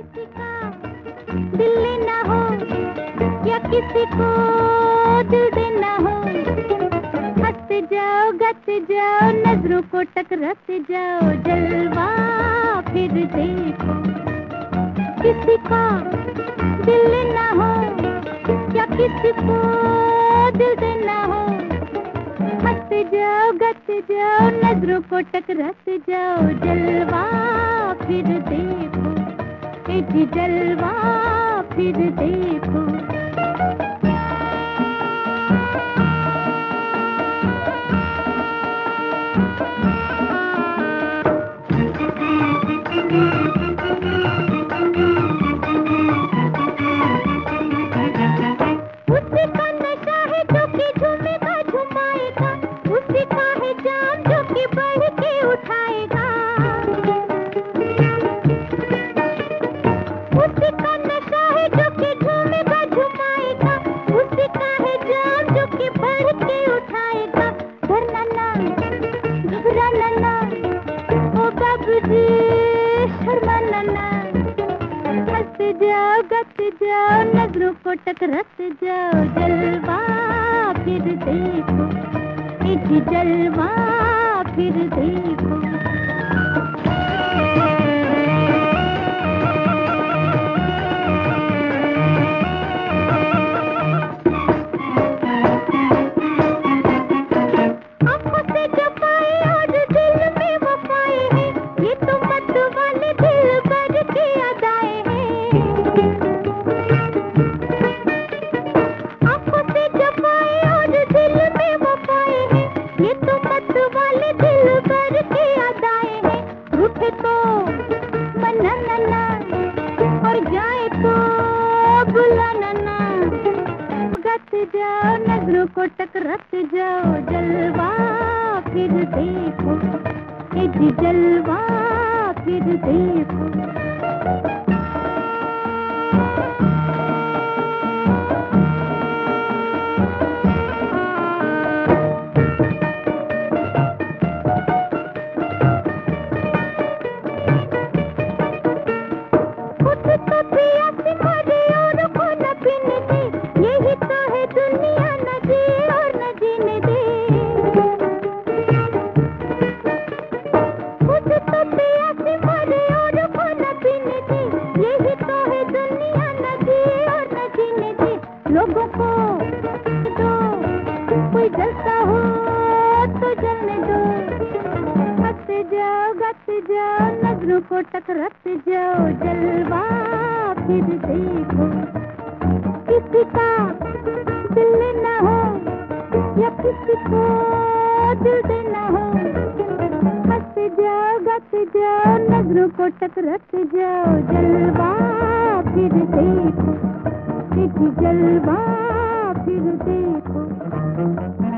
किसी का दिल लेना हो या किसी को दिल देना हो, हंसते जाओ गाते जाओ नजरों को टकराते जाओ, जलवा फिर देखो। किसी का दिल लेना हो या किसी को दिल देना हो, हंसते जाओ गाते जाओ नजरों को टकराते जाओ, जलवा फिर देखो, जी जलवा फिर देखो। उसी का नशा है जो कि झूमेगा झुमाएगा, उसी का है जाम जो कि बढ़ के उठाएगा, उसी का नशा है जो कि झूमेगा झुमाएगा, उसी का है जाम जो कि बढ़ के उठाएगा। डरना ना घबराना ना ओ बाबूजी शर्माना ना, हंसते जाओ गाते जाओ नजरों को टकराते जाओ, जलवा फिर देखो, जी जलवा फिर देखो। आँखों से जो पाए और दिल में वो पाए हैं, ये तो मत वाले दिल भर के अदाएं हैं। आँखों से जो पाए और दिल में वो पाए हैं, ये तो मत वाले दिल भर के अदाएं हैं। रूठे तो मनाना ना और जाए तो बुलाना ना, गाते जाओ नजरों को टकराते जाओ, जलवा फिर देखो, जी जलवा फिर देखो। खुद तो प्यासी मरे और को न पीने दे, यही तो है दुनिया, न जिए और न जीने दे। खुद तो प्यासी मरे और को न पीने दे, यही तो है दुनिया, न जिए और न जीने दे। लोगों को दो कोई जलता हो तो जलने दो, हंसते जाओ गाते जाओ नजरों को टकराते जाओ, जलवा फिर देखो। किसी का दिल लेना हो या किसी को दिल देना हो, हंसते जाओ गाते जाओ नजरों को टकराते जाओ, जलवा फिर देखो, जी जलवा फिर देखो।